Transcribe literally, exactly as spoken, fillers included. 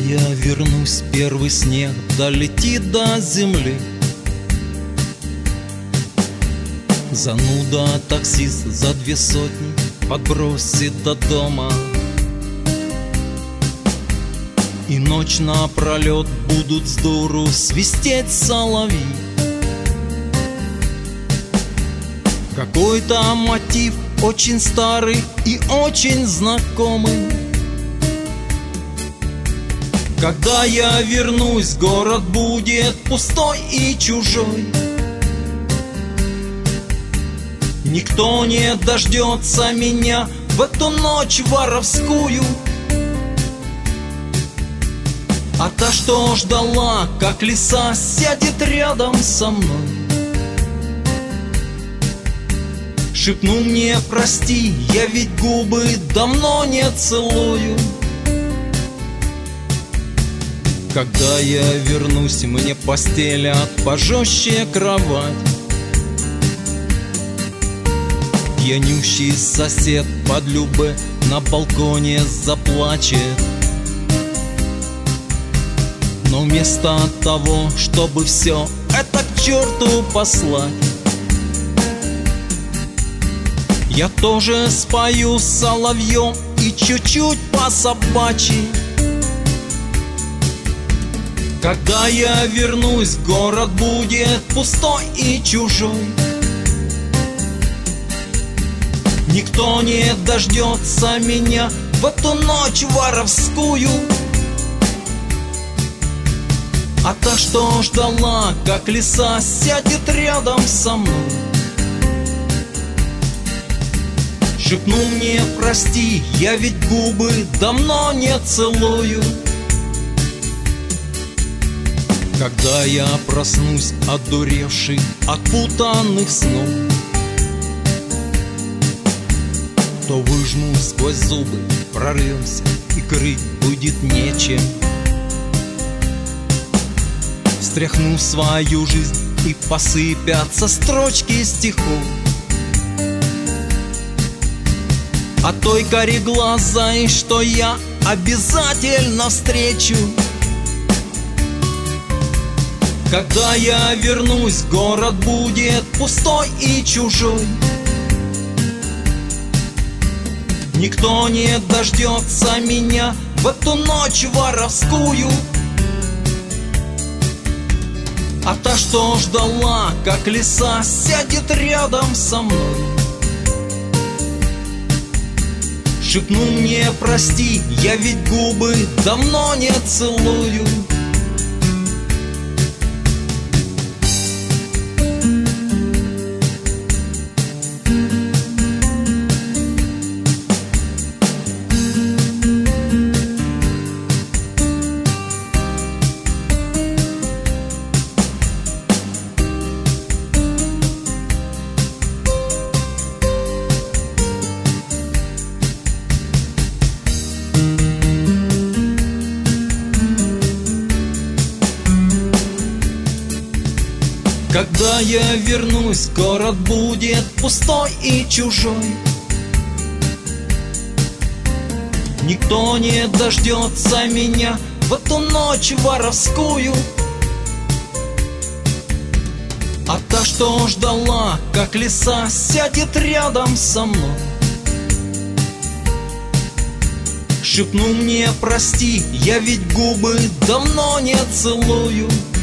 я вернусь, первый снег долетит до земли. Зануда таксист за две сотни подбросит до дома. И ночь напролет будут с дуру свистеть соловьи. Какой-то мотив очень старый и очень знакомый. Когда я вернусь, город будет пустой и чужой. Никто не дождется меня в эту ночь воровскую. А та, что ждала, как лиса, сядет рядом со мной. Шепнул мне прости, я ведь губы давно не целую. Когда я вернусь, мне постелят пожестче кровать. Пьянющий сосед под любэ на балконе заплачет. Но вместо того, чтобы все это к черту послать, я тоже спою соловьем и чуть-чуть по-собачьи. Когда я вернусь, город будет пустой и чужой. Никто не дождется меня в эту ночь воровскую. А та, что ждала, как лиса, сядет рядом со мной. Шепнул мне прости, я ведь губы давно не целую. Когда я проснусь, одуревший от путанных снов, то выжму сквозь зубы, прорвемся, и крыть будет нечем. Встряхну свою жизнь, и посыпятся строчки стихов о той кореглазой, что я обязательно встречу. Когда я вернусь, город будет пустой и чужой. Никто не дождется меня в эту ночь воровскую. А та, что ждала, как лиса, сядет рядом со мной. Шепнул мне прости, я ведь губы давно не целую. Когда я вернусь, город будет пустой и чужой. Никто не дождется меня в эту ночь воровскую. А та, что ждала, как лиса, сядет рядом со мной. Шепнул мне прости, я ведь губы давно не целую.